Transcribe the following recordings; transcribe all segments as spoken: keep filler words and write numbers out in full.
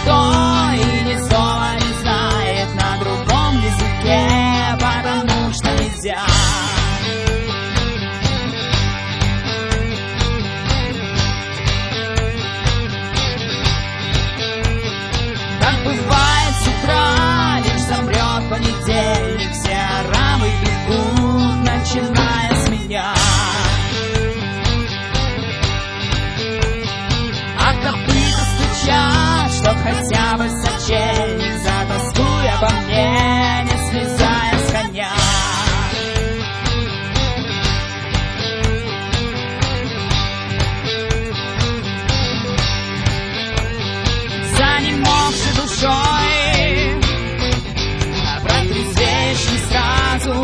никто и ни слова не знает на другом языке, потому что нельзя. Как бывает с утра, лишь замрет понедельник, все арабы бегут, начиная с меня. А копыта стучат, чтоб хотя бы сочельник затаскуй обо мне, не слезая с коня. Занемогшей душой протрезвеешь не сразу,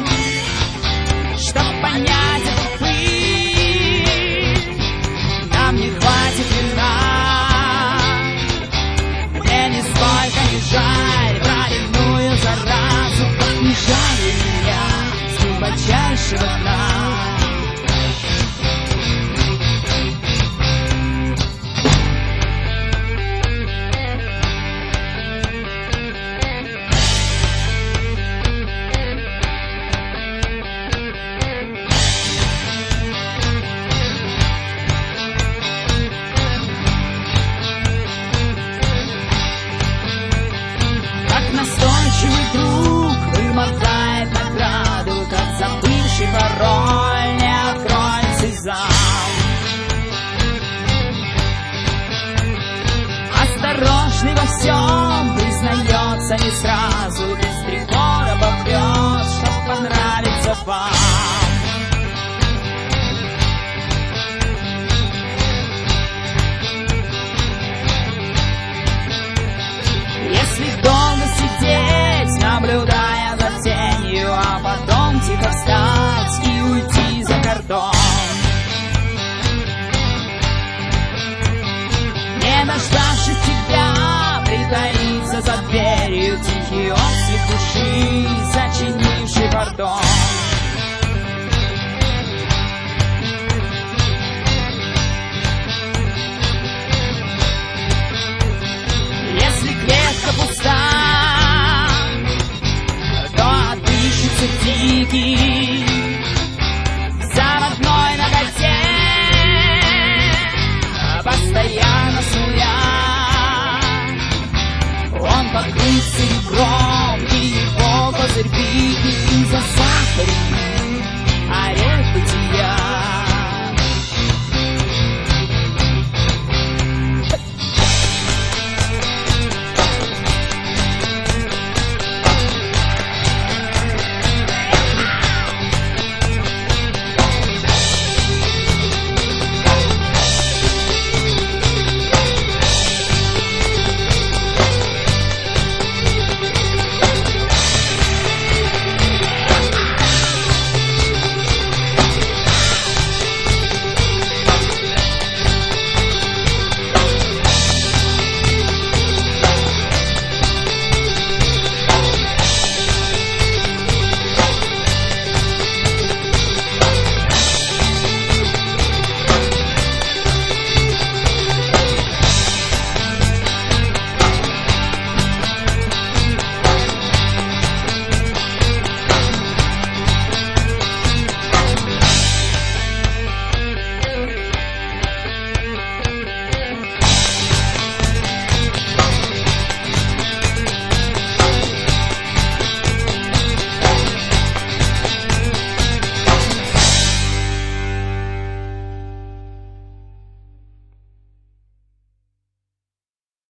чтоб понять эту пыль, нам не хватит вина. Мне нисколько не жаль правильную заразу, как не жаль меня с глубочайшего дна. Настойчивый друг вымотает награду, как забывший пароль не откроет слезам. Осторожный во всем признается не сразу, без прибора попрет, чтоб понравиться вам. Если долго сидеть, наблюдая за тенью, а потом тихо встать и уйти за кордон, не дождавшись тебя, притаиться за дверью, тихий отзвук души, зачинивший пардон. Пуста, то отыщется дикий заводной ноготе, постоянно снуя. Он покрыт серебром, и его козырь битый засахарен, орех бытия.